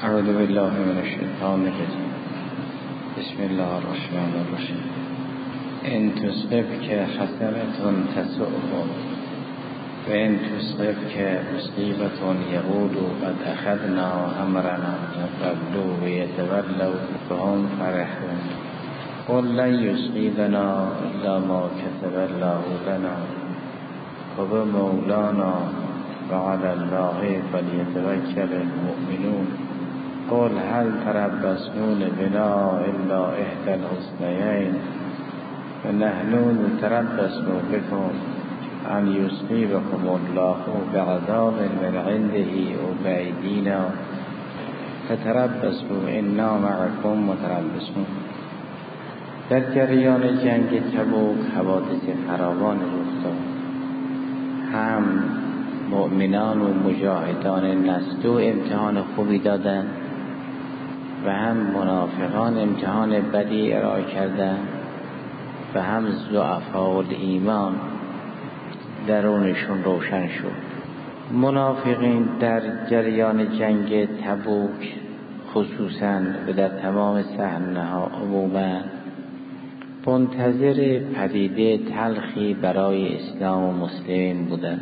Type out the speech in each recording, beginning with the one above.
اعوذ بالله من الشیطان الرجیم. بسم الله الرحمن الرحیم. ان تصبك حسنة تسؤهم و ان تصبك مصیبة یقولوا قد اخذنا امرنا من قبل و یتولوا وهم فرحون. قل لن یصیبنا الا ما كتب الله لنا هو مولانا وعلى الله فليتوكل المؤمنون. قل هل تربصون بنا الا احدى الحسنيين ونحن نتربص بكم ان يصيبكم الله بعذاب من عنده او بأيدينا فتربصوا انا معكم متربصون. در جریان جنگ تبوک حوادث فراوان رخ داد. هم مؤمنان و مجاهدان نصدو امتحان خوبی دادند و هم منافقان امتحان بدی ارائه کردند و هم ضعفاء الایمان درونشون روشن شد. منافقین در جریان جنگ تبوک خصوصا و در تمام صحنه‌ها عموما منتظر پدیده تلخی برای اسلام و مسلمین بودند،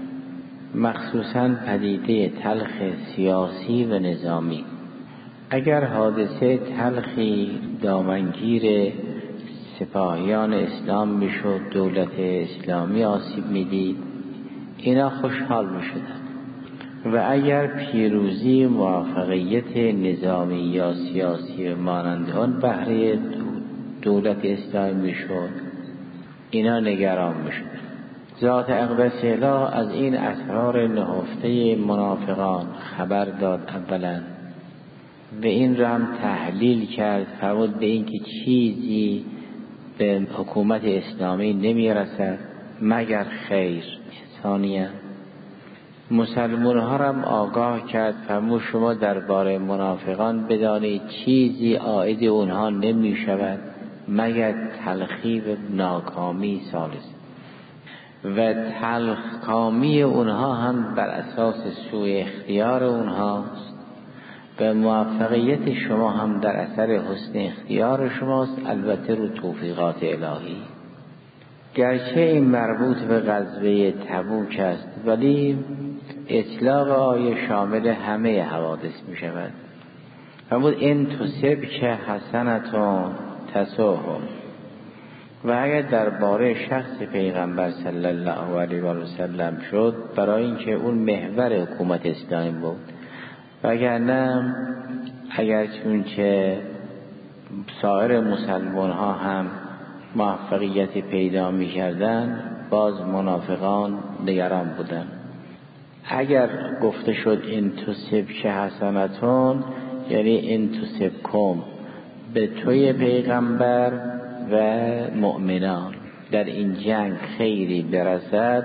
مخصوصا پدیده تلخ سیاسی و نظامی. اگر حادثه تلخی دامنگیر سپاهیان اسلام میشد، دولت اسلامی آسیب میدید، اینا خوشحال میشدند و اگر پیروزی موفقیت نظامی یا سیاسی و مانند آن بهره دولت اسلامی میشد، اینا نگران میشدند. ذات اقدس اله از این اسرار نهفته منافقان خبر داد اولا و این را هم تحلیل کرد، فرمود به این که چیزی به حکومت اسلامی نمی رسد مگر خیر. ثانیا مسلمان ها را هم آگاه کرد، فرمود شما درباره منافقان بدانید چیزی عائد اونها نمی شود مگر تلخی و ناکامی ثالث و تلخکامی اونها هم بر اساس سوء اختیار اونهاست و موفقیت شما هم در اثر حسن اختیار شماست، البته رو توفیقات الهی. گرچه این مربوط به غزوه تبوک است ولی اطلاق آیه شامل همه حوادث می شود. فرمود ان تصبک حسنة تسؤهم. و اگر درباره شخص پیغمبر صلی الله علیه و سلم شد، برای اینکه اون محور حکومت اسلامی بود، وگرنه اگر چون که سایر مسلمان ها هم موفقیت پیدا می کردن، باز منافقان نگران بودن. اگر گفته شد این تصبک حسنتون، یعنی این تصبکم، به توی پیغمبر و مؤمنان در این جنگ خیری برسد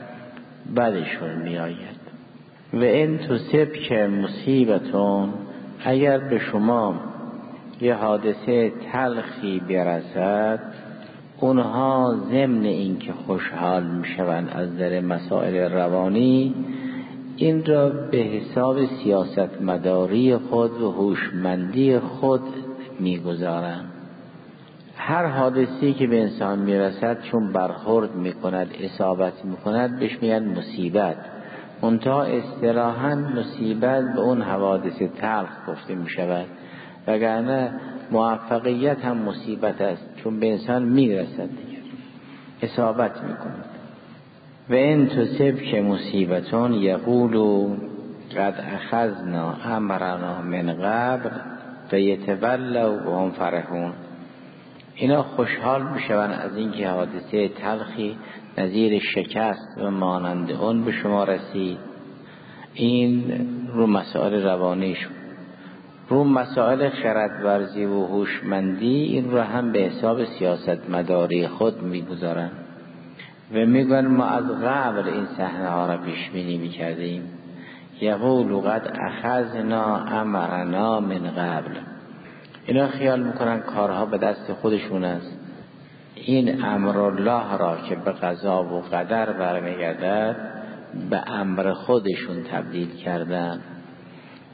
بعدشون می آید. و این تصبک مصیبتون، اگر به شما یه حادثه تلخی برسد، اونها ضمن این که خوشحال می شوند از در مسائل روانی، این را به حساب سیاست مداری خود و هوشمندی خود می گذارند. هر حادثی که به انسان می رسد چون برخورد می کند، اصابت می کند، بهش میگن مصیبت. منتها اصطلاحاً مصیبت به اون حوادث تلخ گفته می شود، وگرنه موفقیت هم مصیبت است، چون به انسان می رسد دیگر، اصابت می کند. و این تصبک مصیبتون یقولوا قد اخذنا امرنا من قبل و یتولوا وهم فرحون. اینا خوشحال میشوند از اینکه حادثه تلخی نظیر شکست و مانند اون به شما رسید. این رو مسائل روانی شد. رو مسائل خردورزی و هوشمندی، این رو هم به حساب سیاست مداری خود میگذارن و میگن ما از قبل این صحنه ها را پیش بینی میکردیم. یقولوا قد اخذنا امرنا من قبل. اینا خیال میکنن کارها به دست خودشون است. این امر الله را که به قضا و قدر برمیگردد به امر خودشون تبدیل کردن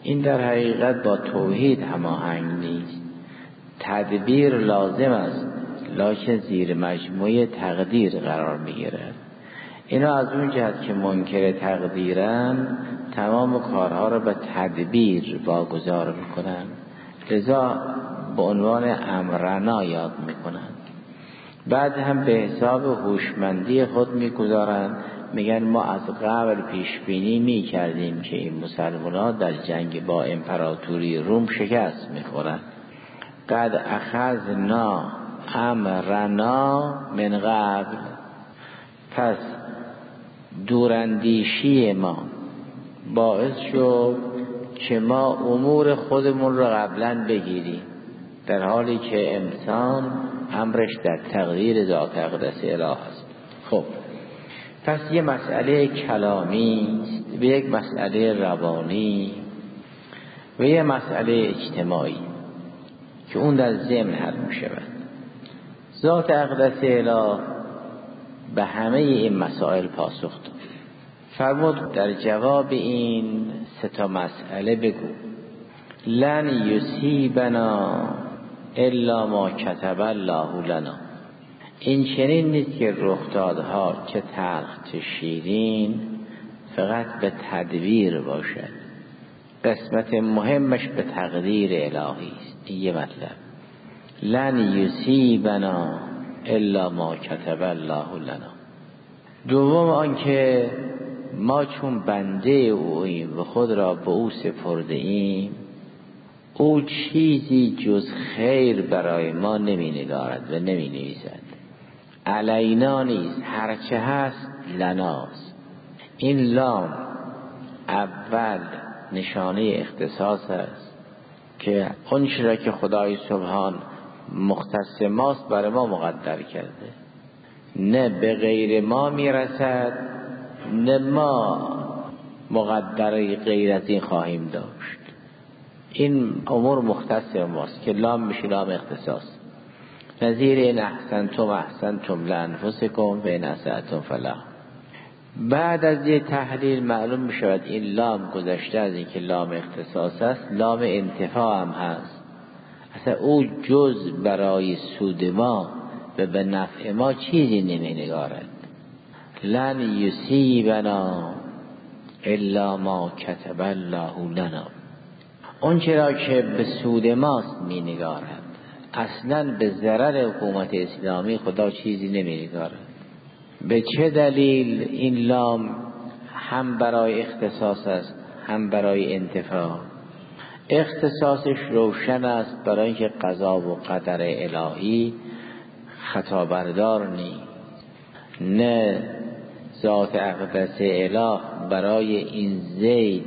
این در حقیقت با توحید هماهنگ نیست. تدبیر لازم است لکن زیر مجموعه تقدیر قرار میگیرد. اینا از اون جهت که منکر تقدیرن تمام کارها را به تدبیر واگذار میکنن، لذا به عنوان امرنا یاد میکنن. بعد هم به حساب هوشمندی خود میگذارن، میگن ما از قبل پیش بینی میکردیم که این مسلمان‌ها در جنگ با امپراتوری روم شکست میخورن. قد اخذنا امرنا من قبل، پس دوراندیشی ما باعث شد که ما امور خودمون رو قبلا بگیریم، در حالی که انسان امرش در تقدیر ذات اقدس اله است. خب پس یه مسئله کلامی است و یک مسئله روانی و یه مسئله اجتماعی که اون در ضمن حل می شود. ذات اقدس اله به همه این مسائل پاسخ داد. فرمود در جواب این سه تا مسئله بگو لن یصیبنا الا ما کتب الله لنا. این چنین نیست که رخدادها چه تلخ چه شیرین فقط به تدبیر باشد، قسمت مهمش به تقدیر الهی است. این یه مطلب. لن یصیبنا الا ما کتب الله لنا. دوم آنکه ما چون بنده اوییم و خود را به او سپرده ایم، او چیزی جز خیر برای ما نمی نگارد و نمی نویسد. علینا نیست، هرچه هست لناست. این لام اول نشانه اختصاص است که اون چیزی را که خدای سبحان مختص ماست برای ما مقدر کرده، نه به غیر ما میرسد نه ما مقدر غیر از این خواهیم داشت. این امور مختص ماست که لام میشه لام اختصاص. نظیر این احسنتم لانفسکم و این اسأتم فلا. بعد از یه تحلیل معلوم میشود این لام گذشته از این که لام اختصاص است، لام انتفاع هم هست. اصلا او جز برای سود ما و به نفع ما چیزی نمینگارد. لن یصیبنا الا ما کتب الله لنا. اون چرا که به سود ماست مینگارد، اصلا به ضرر حکومت اسلامی خدا چیزی نمینگارد. به چه دلیل این لام هم برای اختصاص است هم برای انتفاع؟ اختصاصش روشن است، برای اینکه قضا و قدر الهی خطا بردار نیست. نه ذات اقدس اله برای این زید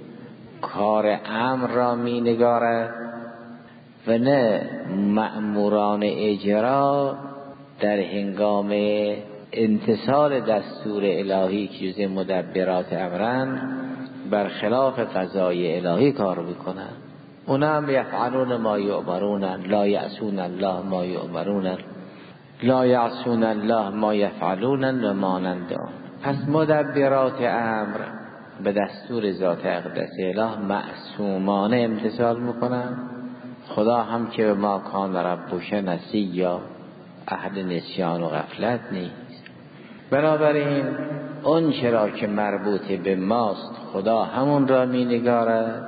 کار امر را می نگارد و نه مأموران اجرا در هنگام امتثال دستور الهی که جز مدبرات امرن برخلاف قضای الهی کار میکنن. اونم یفعلون ما یؤمرون لا یعصون الله ما یؤمرون لا یعصون الله ما یفعلون و مانند آن. پس مدبرات امر به دستور ذات اقدس اله معصومانه امتثال میکنن. خدا هم که به ما کان ربک نسیا، اهل نسیان و غفلت نیست. بنابراین اون چرا که مربوط به ماست خدا همون را می نگارد،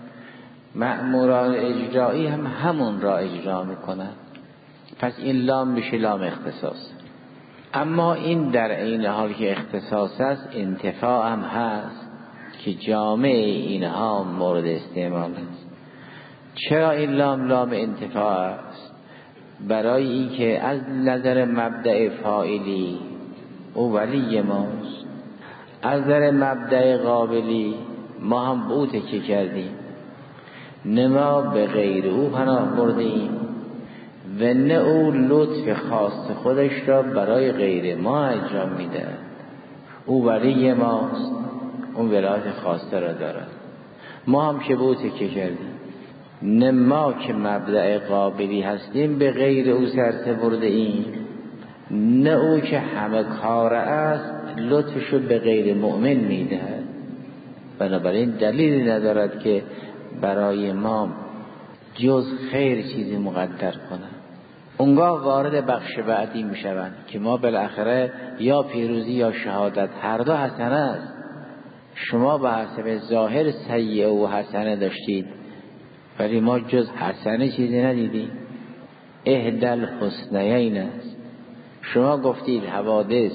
مأموران اجرایی هم همون را اجرا می کنند. پس این لام میشه لام اختصاص. اما این در این حال که اختصاص است انتفاع هم هست که جامع اینها مورد استعمال است. چرا این لام لام انتفاع است؟ برای این که از نظر مبدأ فاعلی او ولی ماست، از نظر مبدأ قابلی ما هم به او تکیه کردیم، نه ما به غیر او پناه بردیم و نه او لطف خاص خودش را برای غیر ما انجام میده. او ولی ماست، اون ولایت خاصه را دارد. ما هم که به او تکیه کردیم، نه ما که مبدأ قابلی هستیم به غیر او سرسه برده ایم، نه او که همه کار است لطفشو به غیر مؤمن میدهد. بنابراین دلیلی ندارد که برای ما جز خیر چیزی مقدر کنه، اونگاه وارد بخش بعدی میشوند که ما بالاخره یا پیروزی یا شهادت هر دو حسنه است. شما به حسب ظاهر سیئه و حسنه داشتید ولی ما جز حسنه چیزی ندیدیم. احدی الحسنیین است. شما گفتید حوادث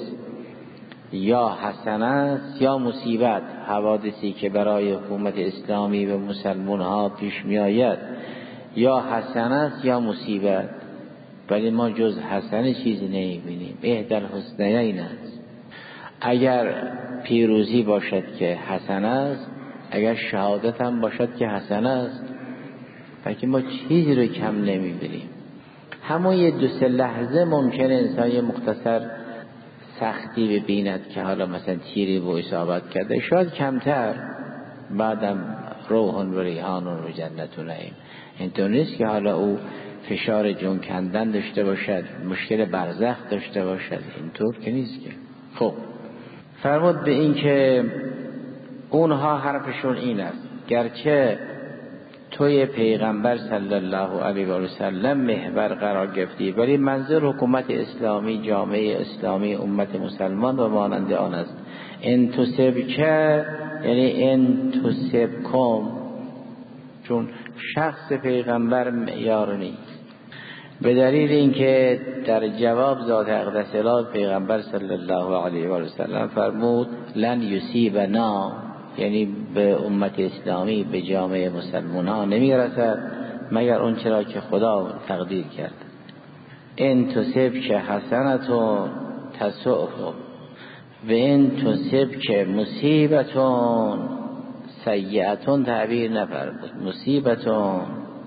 یا حسنه است یا مصیبت. حوادثی که برای حکومت اسلامی و مسلمان ها پیش می آید یا حسنه است یا مصیبت، ولی ما جز حسنه چیزی نمیبینیم. احدی الحسنیین است. اگر پیروزی باشد که حسنه است، اگر شهادت هم باشد که حسنه است، بلکه ما چیزی رو کم نمیبینیم. همون یه دو سه لحظه ممکنه انسان یه مختصر سختی ببیند که حالا مثلا تیری با اصابت کرده، شاید کمتر، بعدم روح و ریحان و جنت و نعیم. اینطور نیست که حالا او فشار جون کندن داشته باشد، مشکل برزخ داشته باشد، اینطور که نیست که. خب فرمود به این که اونها حرفشون این است، گرچه توی پیغمبر صلی الله علیه و سلم محور قرار گرفتی، ولی منظور حکومت اسلامی، جامعه اسلامی، امت مسلمان و مانند آن است. ان تصبک یعنی ان تصبکم، چون شخص پیغمبر معیار نیست. به دلیل اینکه در جواب ذات اقدس اله پیغمبر صلی الله علیه و سلم فرمود لن یصیبنا، یعنی به امت اسلامی، به جامعه مسلمان ها نمیرسد مگر اون چرا که خدا تقدیر کرد. ان تصبک حسنتون تسؤهم و ان تصبک مصیبتون سیئتون تعبیر نفرمود. مصیبتون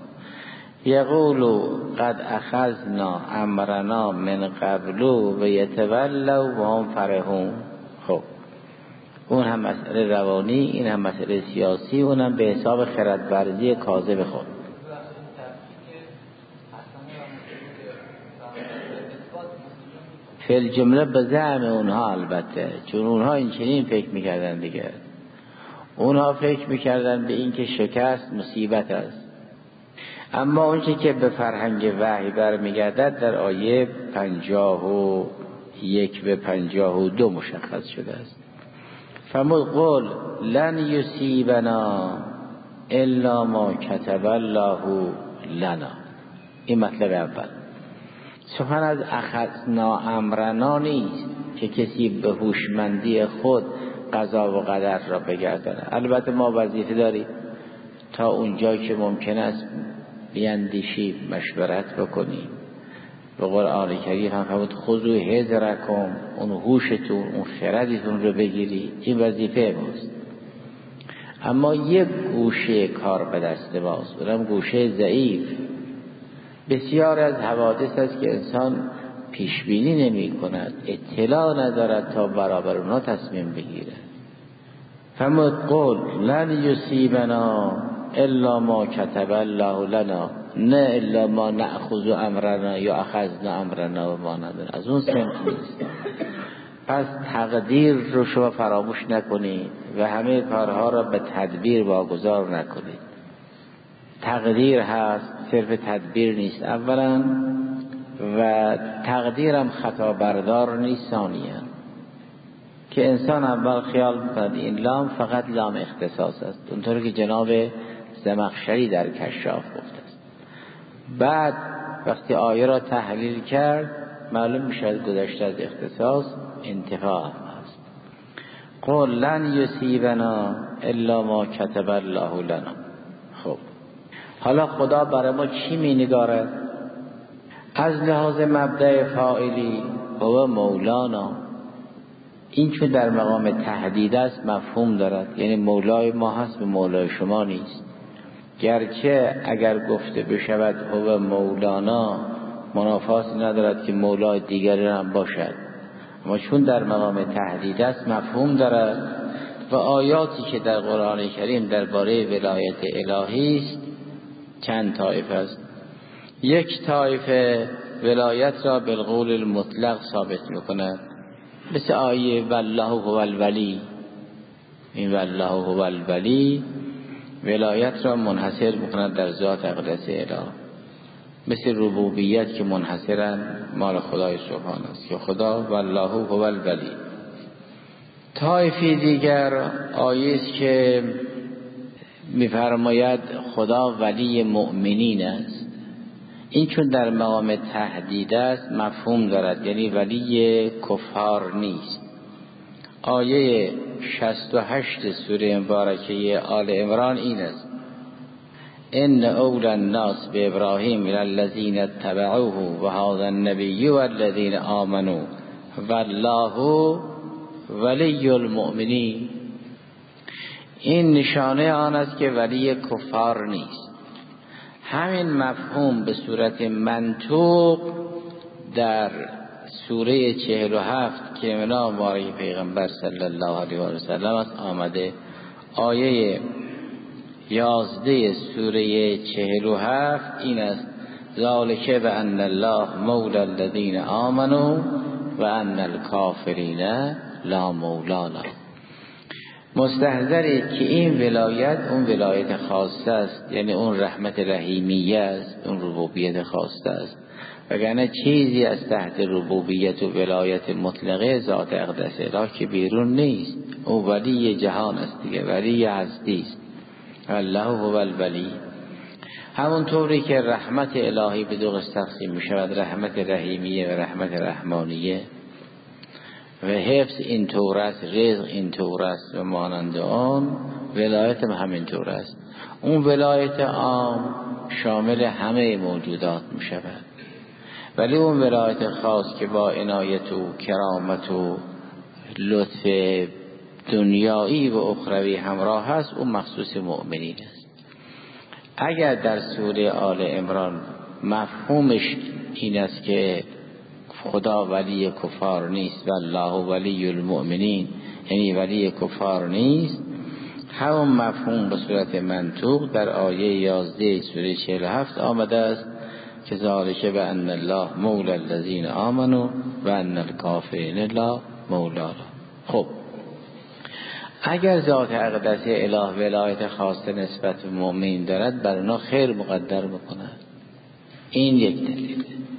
یقولوا قد اخذنا امرنا من قبل و یتولوا و هم فرحون. خب اون هم مسئله روانی، این هم مسئله سیاسی، اون هم به حساب خردورزی کاذب خود. فی الجمله به زعم اونها، البته چون اونها این چنین فکر میکردن دیگه. اونها فکر میکردن به این که شکست مصیبت است، اما اون چی که به فرهنگ وحی برمیگردد در آیه 51 به 52 مشخص شده است. فرمود قل لن یصیبنا الا ما کتب الله لنا. این مطلب اول. سخن از اخذنا امرنا نیست که کسی به هوشمندی خود قضا و قدر را بگرداند. البته ما وظیفه داریم تا اونجا که ممکن است بیندیشیم، مشورت بکنیم. به قرآن کریم هم فرمود خذوا حذرکم، اون هوشتون، اون خردتون رو بگیرید. این وظیفه ماست. اما یک گوشه کار به دست ماست، اونم گوشه ضعیف. بسیار از حوادث است که انسان پیش بینی نمی کند، اطلاع ندارد تا برابر اونا تصمیم بگیره. فرمود قل لن یصیبنا الا ما کتب الله لنا، نه الا ما نأخذ امرنا یا اخذنا امرنا و ما ندارن. از اون سمت نیست. پس تقدیر رو شما فراموش نکنید و همه کارها را به تدبیر واگذار نکنید. تقدیر هست، صرف تدبیر نیست اولا، و تقدیرم خطا بردار نیست ثانیا. که انسان اول خیال میکند این لام فقط لام اختصاص است، اونطور که جناب زمخشری در کشاف گفته است. بعد وقتی آیه را تحلیل کرد معلوم میشد گذشته از اختصاص انتفاع است. قل لن یصیبنا الا ما کتب الله لنا. خب حالا خدا برای ما چی می نگارد؟ از لحاظ مبدأ فاعلی هو مولانا، این چون در مقام تهدید است مفهوم دارد، یعنی مولای ما هست به مولای شما نیست. گرچه اگر گفته بشود هو مولانا منافاتی ندارد که مولای دیگری هم باشد، اما چون در مقام تهدید است مفهوم دارد. و آیاتی که در قرآن کریم درباره ولایت الهی است چند طایفه است. یک طایفه ولایت را بالقول المطلق ثابت میکند، مثل آیه والله هو الولی. این والله هو الولی ولایت را منحصر میکند در ذات اقدس اله، مثل ربوبیت که منحصرا مال خدای سبحانه است که خدا والله هو الولی. طایفی دیگر آیه است که میفرماید خدا ولی مؤمنین است. این چون در مقام تهدید است مفهوم دارد، یعنی ولی کفار نیست. آیه 68 سوره مبارکه آل عمران این است: ان اول الناس بابراهیم الذین اتبعوه و هذا النبی والذین آمنوا والله ولی المؤمنین. این نشانه آن است که ولی کفار نیست. همین مفهوم به صورت منطوق در سوره 47 که منا مبارک پیغمبر صلی الله علیه و سلم است آمده. آیه 11 سوره 47 این است: ذالک بأن الله مولی الذین آمنوا و ان الکافرین لا مولا لهم. مستحضره که این ولایت اون ولایت خاصه است، یعنی اون رحمت رحیمیه است، اون ربوبیت خاصه است، وگرنه چیزی از تحت ربوبیت و ولایت مطلقه ذات اقدس اله که بیرون نیست. او ولی جهان است دیگه، ولی هستی است. الله هو الولی. همون طوری که رحمت الهی به دو قسم تقسیم می شود، رحمت رحیمیه و رحمت رحمانیه، و حفظ این طور است، رزق این طور است و مانند آن، ولایت هم همین طور است. اون ولایت عام شامل همه موجودات می شود، ولی اون ولایت خاص که با عنایت و کرامت و لطف دنیایی و اخروی همراه هست، اون مخصوص مؤمنین است. اگر در سوره آل عمران مفهومش این است که خدا ولی کفار نیست و الله ولی المؤمنین، یعنی ولی کفار نیست، همون مفهوم به صورت منطوق در آیه 11 سوره 47 آمده است که ذالک بأن الله مولی الذین آمنوا و ان الکافرین لا مولا لهم. خب اگر ذات اقدس اله ولایت خاصه نسبت به مؤمنین دارد، بر اونا خیر مقدر بکند. این یک دلیل.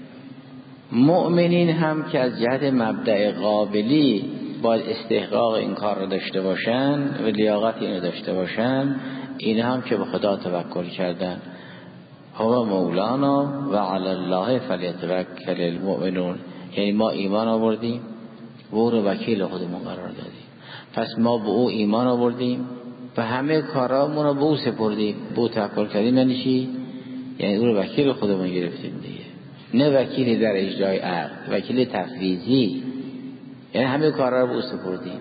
مؤمنین هم که از جهت مبدأ قابلی باید استحقاق این کار رو داشته باشن و لیاقت اینو داشته باشن، این هم که به خدا توکل کردن، هو مولانا و علی الله فلیتوکل المؤمنون، یعنی ما ایمان آوردیم و او رو وکیل خودمون قرار دادیم، پس ما به او ایمان آوردیم و همه کارامون رو به او سپردیم، به او توکل کردیم. یعنی چی؟ یعنی او رو وکیل خودمون گرفتیم دیگه، نه وکیلی در اجرای عقد، وکیل تفویضی، یعنی همه کارا رو به او سپردیم.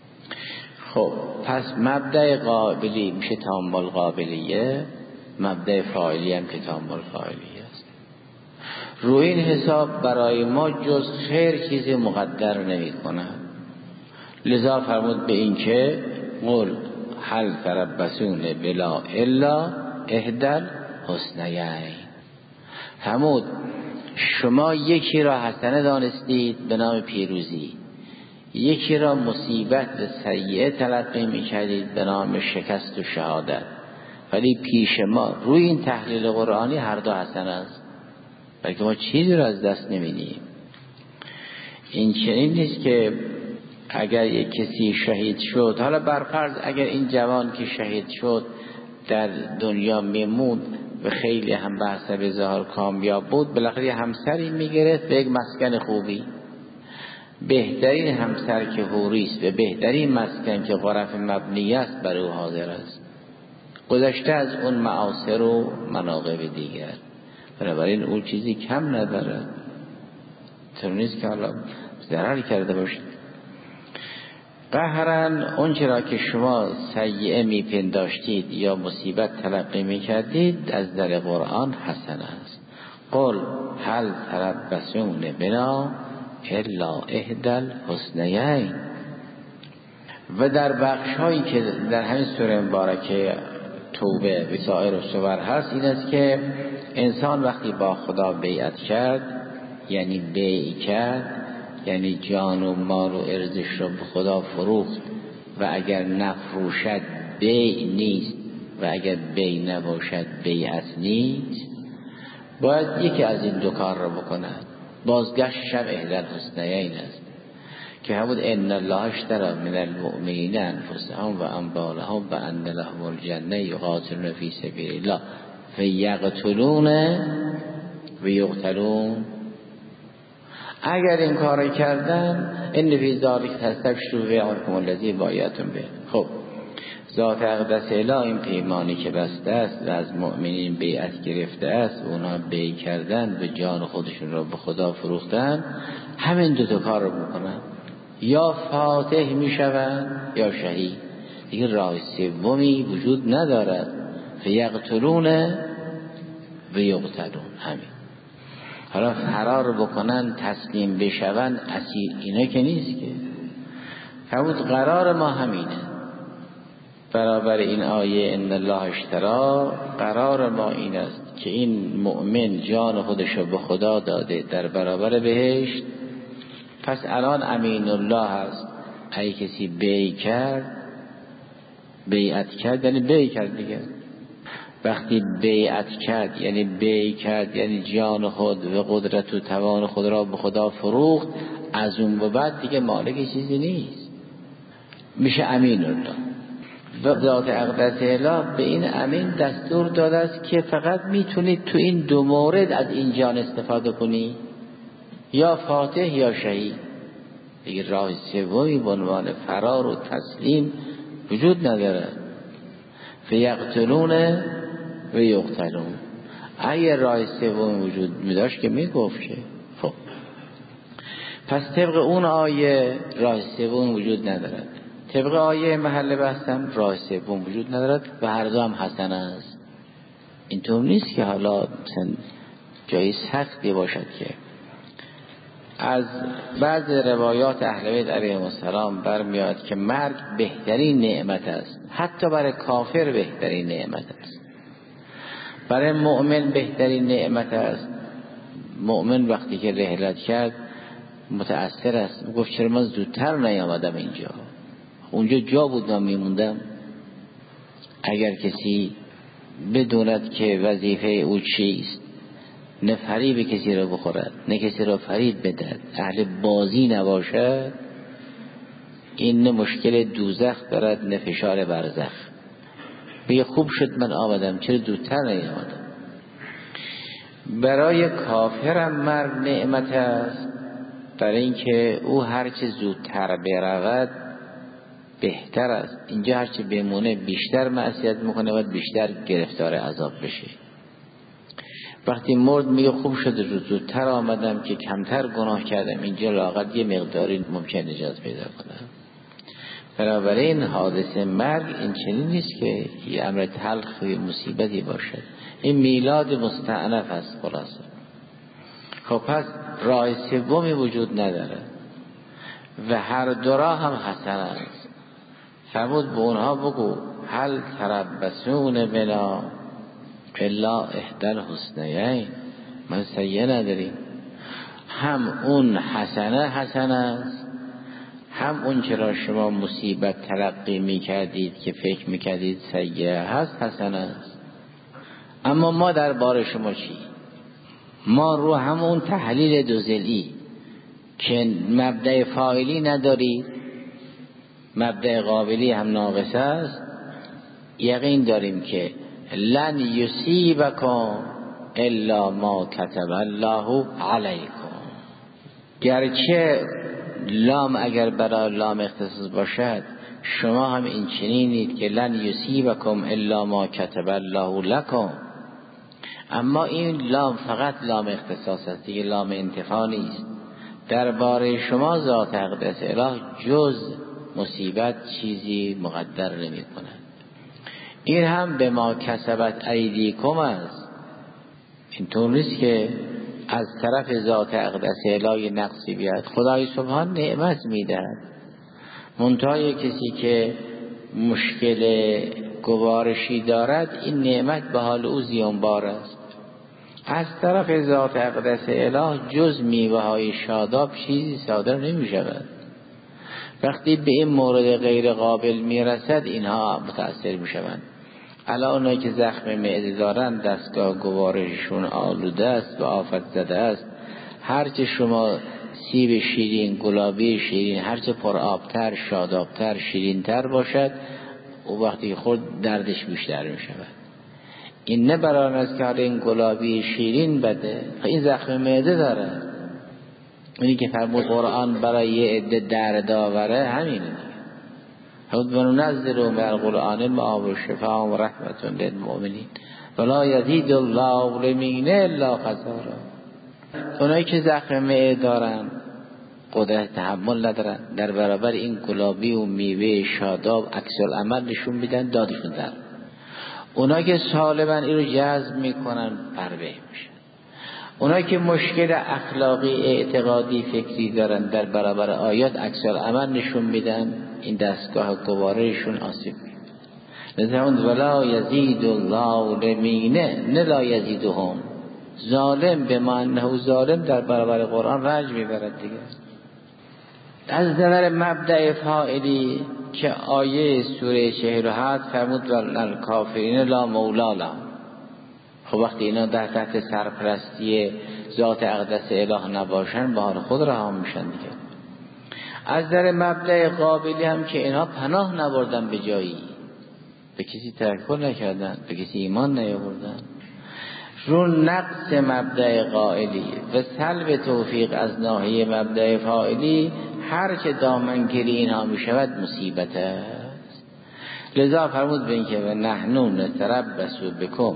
خب پس مبدأ قابلی میشه تام القابلیه، مبدأ فاعلی هم که تام الفاعلیه است. روی این حساب برای ما جز خیر چیزی مقدر نمی کند. لذا فرمود به این که قل هل تربصون بلا الا احدی الحسنیین. فرمود شما یکی را حسنه دانستید به نام پیروزی، یکی را مصیبت و سیئه تلقی می‌کردید به نام شکست و شهادت، ولی پیش ما روی این تحلیل قرآنی هر دو حسنه است، بلکه ما چیزی را از دست نمیدیم. این چنین نیست که اگر یک کسی شهید شد، حالا برفرض اگر این جوان که شهید شد در دنیا میموند و خیلی هم به حسب ظاهر کامیاب بود، بالاخره همسری میگرفت به یک مسکن خوبی، بهترین همسر که حوری است و بهترین مسکن که غرف مبنی است بر او حاضر است، گذشته از اون معاصر و مناقب دیگر. بنابراین اون چیزی کم ندارد، طور نیست که حالا ضرر کرده باشد. قهرن اون چرا که شما سیئه میپنداشتید یا مصیبت تلقی میکردید از در قرآن حسنه است. قل هل تربصون بنا الا احدی الحسنیین. و در بخش‌هایی که در همین سوره مبارکه توبه و سایر سور هست این است که انسان وقتی با خدا بیعت کرد، یعنی بیع کرد، یعنی جان و مال و ارزش را به خدا فروخت و اگر نفروشد بیع نیست و اگر بی نباشد بیعت نیست، باید یکی از این دو کار را بکند. بازگشتش هم احدی الحسنیین است که همون ان الله اشتری من المؤمنین انفسهم و اموالهم بان لهم الجنه یقاتلون فی سبیل الله فیقتلون و یقتلون. اگر این کار کردن ان فی ذلک تستبشروا بیعکم الذی بایعتم به. خب ذات اقدس اله این پیمانی که بسته است و از مؤمنین بیعت گرفته است و اونها بیع کردن و جان خودشون را به خدا فروختن، همین دو تا کار رو میکنن، یا فاتح میشوند یا شهید، دیگه راه سومی وجود ندارد. فیقتلون و یقتلون. همین. حالا فرار بکنن، تسلیم بشوند، اسیر، اینا که نیست که. همون قرار ما همینه. برابر این آیه ان الله اشتری، قرار ما این است که این مؤمن جان خودش رو به خدا داده در برابر بهشت. پس الان امین الله هست. اگه کسی بیع کرد، بیعت کرد یعنی بیع کرد دیگه. وقتی بیعت کرد یعنی بیع کرد، یعنی جان خود و قدرت و توان خود را به خدا فروخت، از اون به بعد دیگه مالک چیزی نیست، میشه امین الله. و ذات اقدس اله به این امین دستور داده است که فقط میتونید تو این دو مورد از این جان استفاده کنی، یا فاتح یا شهید. دیگه راه سومی به عنوان فرار و تسلیم وجود نداره. فیقتلون و یقتلون. اگه راه سوم وجود میداشت که میگفت که خب پس طبق اون آیه راه سوم وجود ندارد، طبق آیه محل بحثم راه سوم وجود ندارد و هر دو هم حسن است. اینطور نیست که حالا مثلا جایی سختی باشد که از بعض روایات اهل بیت علیهم السلام برمیاد که مرگ بهترین نعمت است، حتی برای کافر بهترین نعمت است، برای مؤمن بهترین نعمت است. مؤمن وقتی که رحلت کرد متأثر است، گفت چرا من زودتر نیامدم اینجا، اونجا جا بود من میموندم. اگر کسی بدوند که وظیفه او چیست، نه فریب کسی را بخورد نه کسی را فریب بدهد، اهل بازی نباشد، این نه مشکل دوزخ دارد نه فشار برزخ. بگه خوب شد من آمدم، چرا زودتر نیامدم. برای کافرم مرگ نعمت است، برای اینکه او هرچه زودتر برود بهتر است. اینجا هرچه بمونه بیشتر معصیت میکنه و بیشتر گرفتار عذاب بشه. وقتی مرد میگه خوب شده زودتر آمدم که کمتر گناه کردم، اینجا لااقل یه مقداری ممکن نجات پیدا کنم. بنابراین حادثه مرگ این چنین نیست که یه امر تلخ و مصیبتی باشد، این میلاد مستأنف است خلاصه. خب پس راه سومی وجود نداره و هر دو راه هم حسن است. فرمود به اونها بگو هل تربصون بنا الا احدی الحسنیین، من سیئه نداریم. هم اون حسنه است، هم اون چرا شما مصیبت تلقی میکردید که فکر میکردید سیئه هست حسنه است. اما ما در بار شما چی؟ ما رو همون تحلیل دوزلی که مبدأ فاعلی نداری، مبدأ قابلی هم ناقص است، یقین داریم که لن یصیبکم الا ما کتب الله علیکم. گرچه لام اگر برای لام اختصاص باشد، شما هم این چنینید که لن یصیبکم الا ما کتب الله لکم، اما این لام فقط لام اختصاص است دیگه، لام انتفاع نیست. درباره شما ذات اقدس اله جز مصیبت چیزی مقدر نمی کند. این هم به ما کسبت ایدیکم است. اینطور نیست که از طرف ذات اقدس اله نقصی بیاد. خدای سبحان نعمت میدهد، منتهای کسی که مشکل گوارشی دارد این نعمت به حال او زیانبار است. از طرف ذات اقدس اله جز میوه های شاداب چیزی صادر نمی شود. وقتی به این مورد غیر قابل می رسد اینها متأثر می شوند. الان اونایی که زخم معده دارن دستگاه گوارششون آلوده است و آفت زده است. هرچه شما سیب شیرین، گلابی شیرین، هرچه پر آبتر، شادابتر، شیرینتر باشد، او وقتی خود دردش بیشتر می شود. این نه برای است که این گلابی شیرین بده، این زخم معده داره. اونی که فرمود قرآن برای یه عده درد آوره همینه. خود وننزل من القرآن ما هو شفاء و رحمت للمؤمنین ولا یزید الله للمؤمنین الا خسارا. اونایی که زخم معده دارن، قدرت تحمل ندارن، در برابر این گلابی و میوه شاداب عکس العمل نشون میدن، دادشون در. اونایی که سالمن این رو جذب میکنن، فربه میشن. اونایی که مشکل اخلاقی، اعتقادی، فکری دارن، در برابر آیات عکس العمل نشون میدن، این دستگاه گوارششون آسیب میبینه. لذا اون ولا یزید الله للمؤمنین نه لا یزیدهم. ظالم به معنی ظالم در برابر قرآن رنج میبرد دیگه. از نظر مبدأ فاعلی که آیه سوره 47 فرمود والکافرین لا مولا لهم. خب وقتی اینا در تحت سرپرستی ذات اقدس اله نباشن، به حال خود رها میشن دیگه. از نظر مبدأ قابلی هم که اینا پناه نبردن به جایی، به کسی توکل نکردن، به کسی ایمان نیاوردن. رو نقص مبدأ قائلی و سلب توفیق از ناحیه مبدأ فاعلی، هر چه دامنگیری اینها می شود مصیبت است. لذا فرمود به این که و نحن نتربص بکم،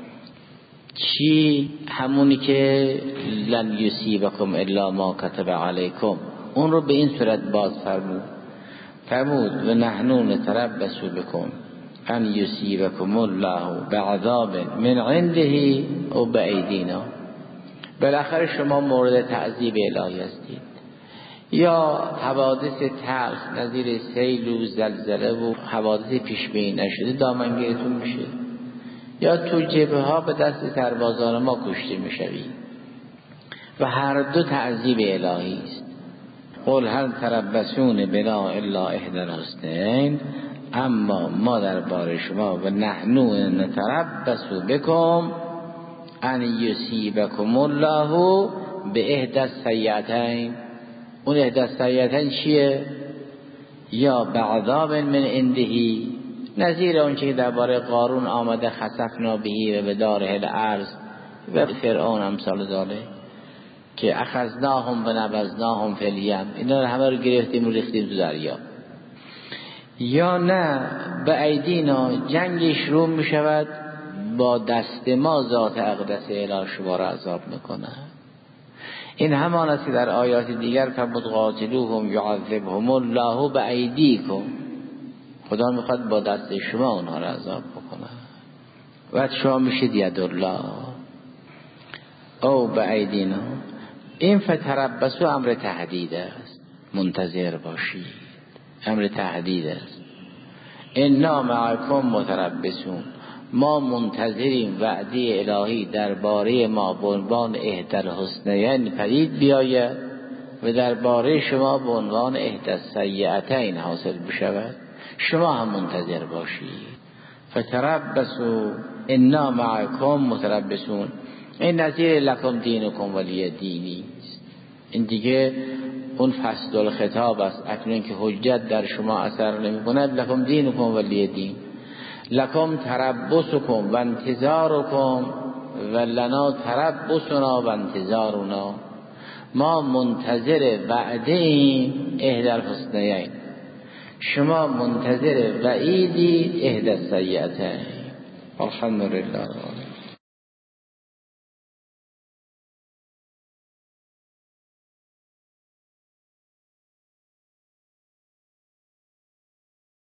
چی؟ همونی که لن یصیبکم الا ما کتب علیکم، اون رو به این صورت باز فرمود و نحن نتربص بکم ان یصیبکم الله بعذاب من عنده او بایدینا. بالاخره شما مورد تعذیب الهی هستید، یا حوادث تلخ نظیر سیل و زلزله و حوادث پیش بینی نشده دامنگیرتون میشه، یا تو جبهه ها به دست سربازان ما کشته میشوید و هر دو تعذیب الهی است. قل هل تربصون بنا الا احدی الحسنین، اما ما درباره شما و نحن نتربص بکم ان یصیبکم الله به احدی السیئتین. اون احدی السیئتین چیه؟ یا بعذاب من عنده، نظیر اون که درباره قارون آمده خسفنا بهی و به داره الارض و فرعون امثال ذالک که اخذناهم و نبذناهم فی الیم، اینا رو همه رو گرفتیم و ریختیم تو دریا. یا نه به ایدینا، جنگی شروع می شود با دست ما ذات اقدس اله شما را عذاب میکنه. این همان است که در آیات دیگر فرمود قاتلوهم یعذبهم الله بایدیکم، خدا میخواد با دست شما اونها را عذاب بکنه و شما میشید ید الله او بایدینا. این فتربصوا امر تهدید است، منتظر باشید، امر تهدید است. انا معکم متربصون، ما منتظریم وعده الهی درباره ما به عنوان احدی الحسنیین پدید بیاید و درباره شما به عنوان احدی السیئتین حاصل بشود، شما هم منتظر باشید. فتربصوا انا معکم متربصون. این نظیر لکم دینکم ولی دینی است. این دیگه اون فصل الخطاب است. اکنون که حجت در شما اثر نمی کند، لکم دینکم ولی دین، لکم تربصکم و انتظارکم و لنا تربصنا و انتظارنا. ما منتظر وعده ایم احدی الحسنیین، شما منتظر وعیدی احدی السیئتین. الحمدلله.